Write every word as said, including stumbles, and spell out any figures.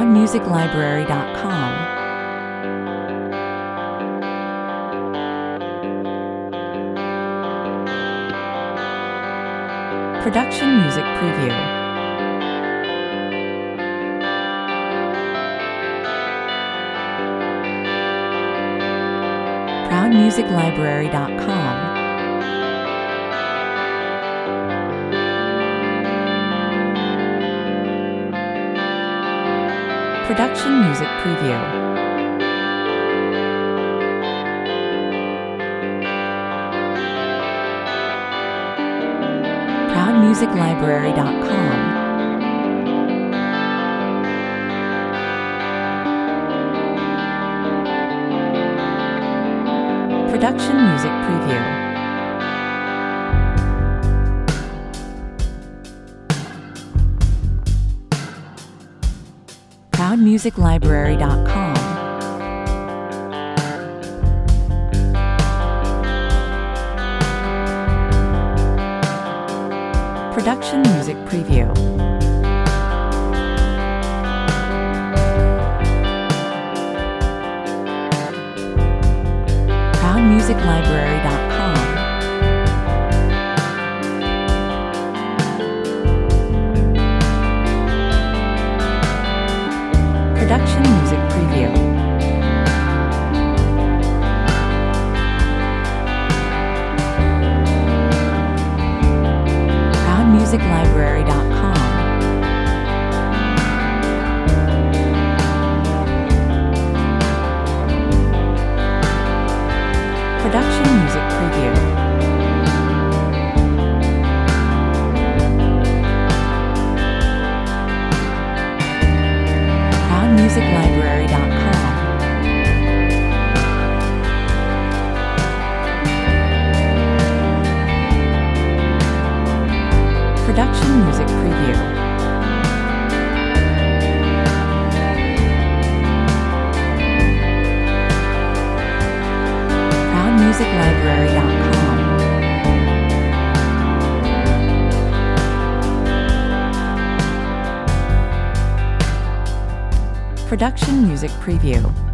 proud music library dot com. Production Music Preview. proud music library dot com. Production Music Preview. proud music library dot com. Production Music Preview. proud music library dot com. Production Music Preview. proud music library dot com. Production Music Preview. proud music library dot com. Production Music Preview. proud music library dot com. Production Music Preview. proud music library dot com. Production Music Preview.